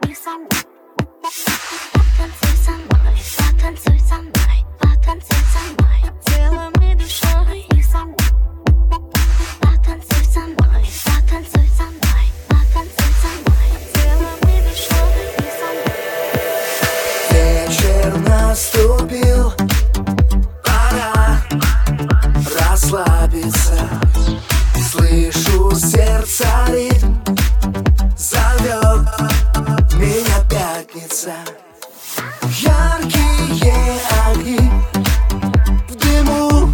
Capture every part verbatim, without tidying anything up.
потанцуй со мной, потанцуй со мной, потанцуй со мной, потанцуй со мной, телом и душой со мной, потанцуй со мной, потанцуй со мной, потанцуй со мной, телом и душой со мной. Вечер наступил, пора расслабиться. Слышу сердце ритм, зовет меня пятница. Яркие огни в дыму,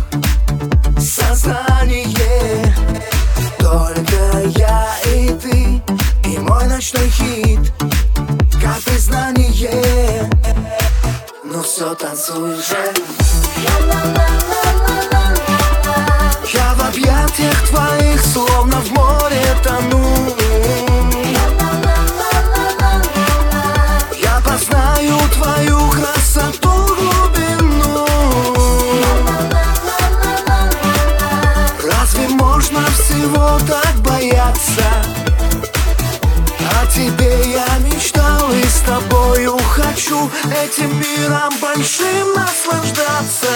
сознание. Только я и ты, и мой ночной хит, как признание. Ну все, танцуй же. Я в объятиях твоих, словно в море тону. Я познаю твою красоту, глубину. Разве можно всего так бояться? О тебе я мечтал и с тобою хочу этим миром большим наслаждаться.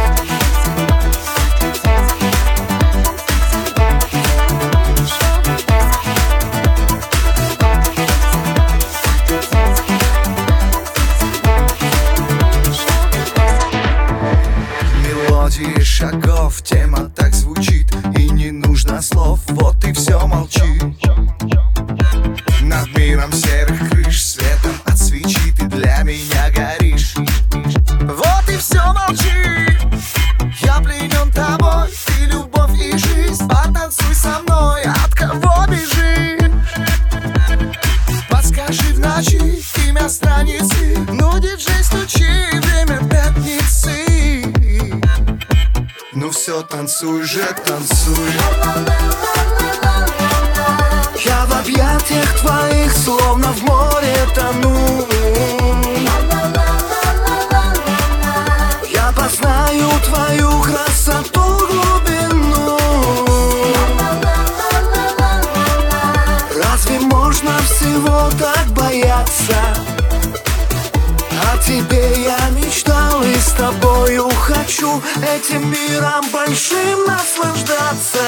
Мелодии шагов, тема так звучит, и не нужно слов, вот и все, молчи. Над миром серых крыш светом от свечи ты для меня горишь. Вот и все, молчи. Я пленен тобой, ты любовь и жизнь. Потанцуй со мной, от кого бежишь? Подскажи в ночи имя страницы. Ну, диджей, стучи, время пятницы. Ну все, танцуй же, танцуй. Я в объятиях твоих, словно в море тону. Я познаю твою красоту, глубину. Разве можно всего так бояться? О тебе я мечтал и с тобою хочу этим миром большим наслаждаться.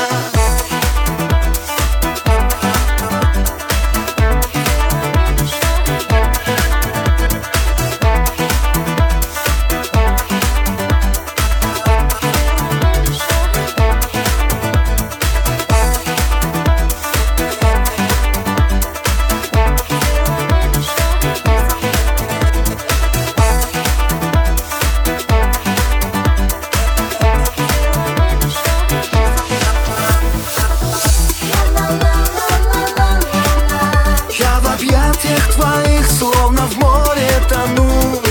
Твоих, словно в море тону.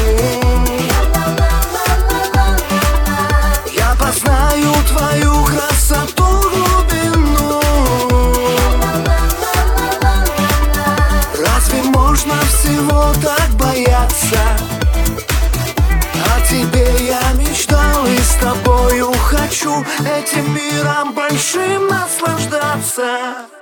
Я познаю твою красоту, глубину. Разве можно всего так бояться? О тебе я мечтал и с тобою хочу этим миром большим наслаждаться.